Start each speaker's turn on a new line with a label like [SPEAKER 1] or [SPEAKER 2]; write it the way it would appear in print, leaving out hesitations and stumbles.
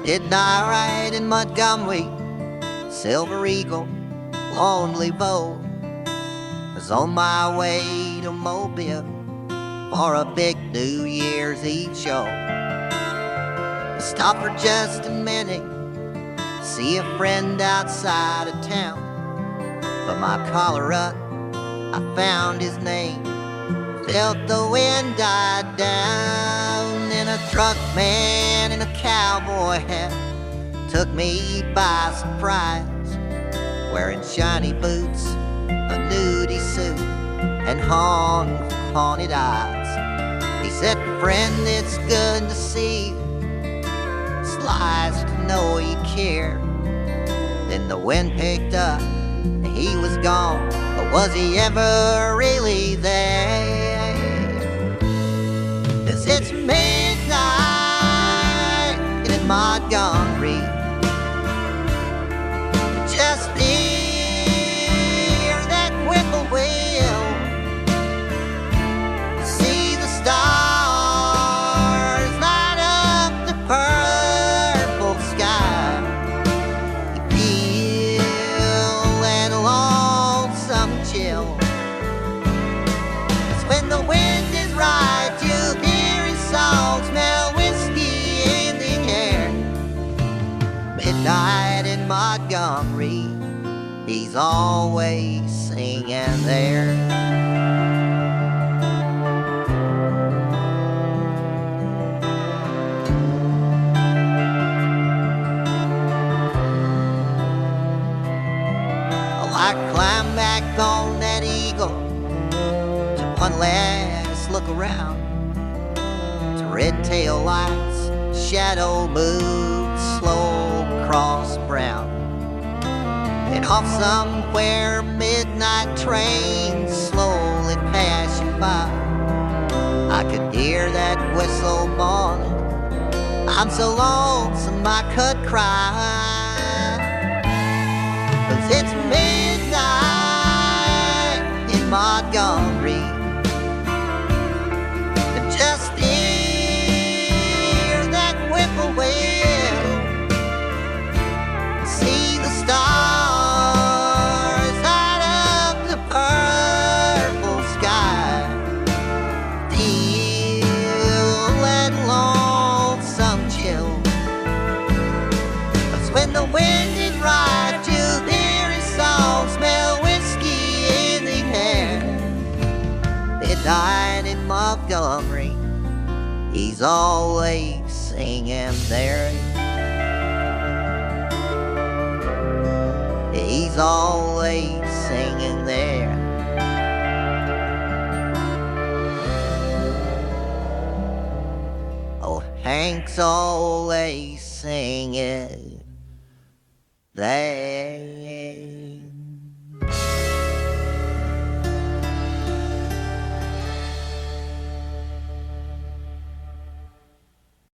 [SPEAKER 1] Didn't I ride in Montgomery, Silver Eagle, Lonely Bow? Was on my way to Mobile for a big New Year's Eve show. I stopped for just a minute, see a friend outside of town. Put my collar up, I found his name, felt the wind die down. And a truck man in a cowboy hat took me by surprise, wearing shiny boots, a nudie suit, and haunted eyes. He said, "Friend, it's good to see you. It's nice to know you care." Then the wind picked up and he was gone, but was he ever really there? 'Cause it's midnight in Montgomery, just hear that whippoorwill, see the stars light up the purple sky. You feel that lonesome chill. 'Cause when the wind is right, you hear his song, smell whiskey in the air. Midnight in Montgomery, he's always singing there. Oh, I climbed back on that Eagle, took one last look around. To red tail lights, shadow moved slow across brown. And off somewhere, midnight train slowly pass you by. I could hear that whistle blowing. I'm so lonesome I could cry. 'Cause it's midnight in Montgomery, and just hear that whippoorwill, see the stars light up the purple sky. Feel that lonesome chill. 'Cause when the wind is right, you hear his song, smell whiskey in the air. Midnight in Montgomery, he's always singing there. He's always singing there. Oh, Hank's always singing there.